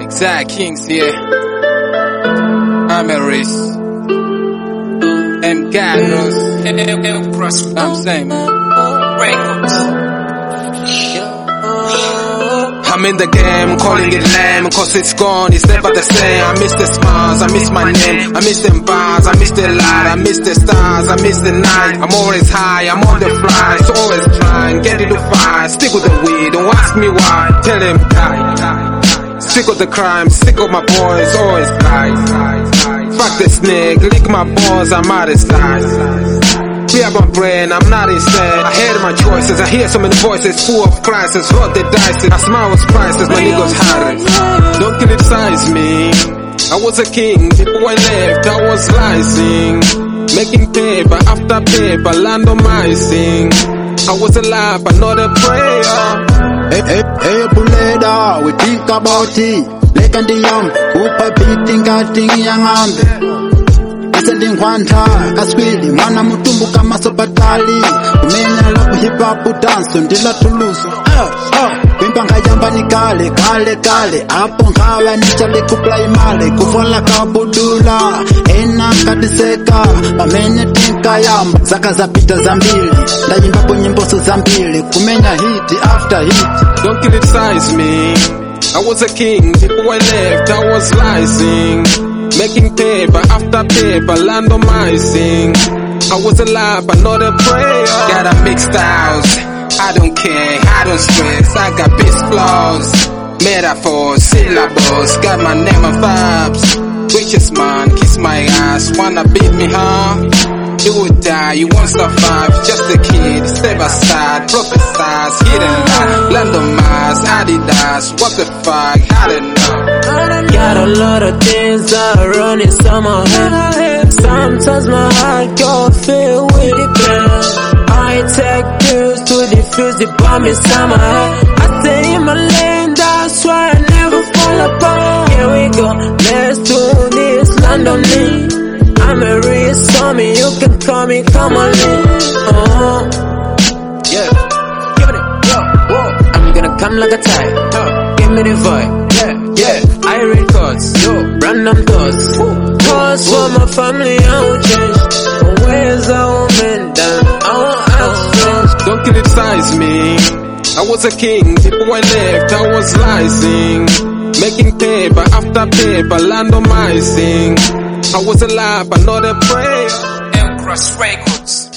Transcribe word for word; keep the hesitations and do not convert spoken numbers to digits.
Zach Kings here. I'm a race. And God knows. I'm saying, man. I'm in the game, calling it lame, cause it's gone, it's never the same. I miss the smiles, I miss my name, I miss them bars, I miss the light, I miss the stars, I miss the night. I'm always high, I'm on the fly, so always trying, get it to fight. Stick with the weed, don't ask me why, tell them die. Stick with the crime, stick with my boys, always lies. Fuck the snake, lick my balls, I'm out of sight. Free up my brain, I'm not insane. I hear my choices, I hear so many voices full of crisis. Roll the dice, I smile with prices, my niggas hard. Don't criticize me, I was a king. Before I left, I was rising, making paper after paper, randomizing. I was alive, but not a prayer. Hey, hey, hey, Buleda, we think about it. Like and the young, Upa beating, cutting young hand. Sending kwanta kaswili mwana mutumbu kama sopatali umenya la hip hop dance ndila tulusu ah ah wimba ngajamba ni kale kale kale hapo ngawa nichale kuplay male kufola kabudula ena kadiseka wamenye tinka yamba zaka za pita za mbili ndayimba po nyimbo za mbili kumenya hit after hit. Don't criticize me, I was a king. Before I left, I was rising, making paper after paper, randomizing. I was alive, but not a prayer. Got a mixed styles, I don't care, I don't stress. I got base flaws, metaphors, syllables. Got my name and vibes. Richest man, kiss my ass, wanna beat me, huh? You would die, you won't survive. Just a kid, step aside, prophesize, hidden lie, randomized, Adidas. What the fuck? I don't know. Got a lot of things that are running inside my head. Sometimes my heart go filled with the pain. I take pills to defuse the bomb inside my head. I stay in my lane, that's why I never fall apart. Here we go, let's do this, land on me. I'm a real zombie, you can call me, come on in. Oh, yeah, give it, yo, whoa. I'm gonna come like a tide, uh, give me the vibe, yeah, yeah. I read cards, yo, random thoughts. Cause for my family, I will change. Where's a woman down? I won't ask. Don't criticize me, I was a king. Before I left, I was rising, making paper after paper, randomizing. I was alive, but not a prayer. M Cross Records.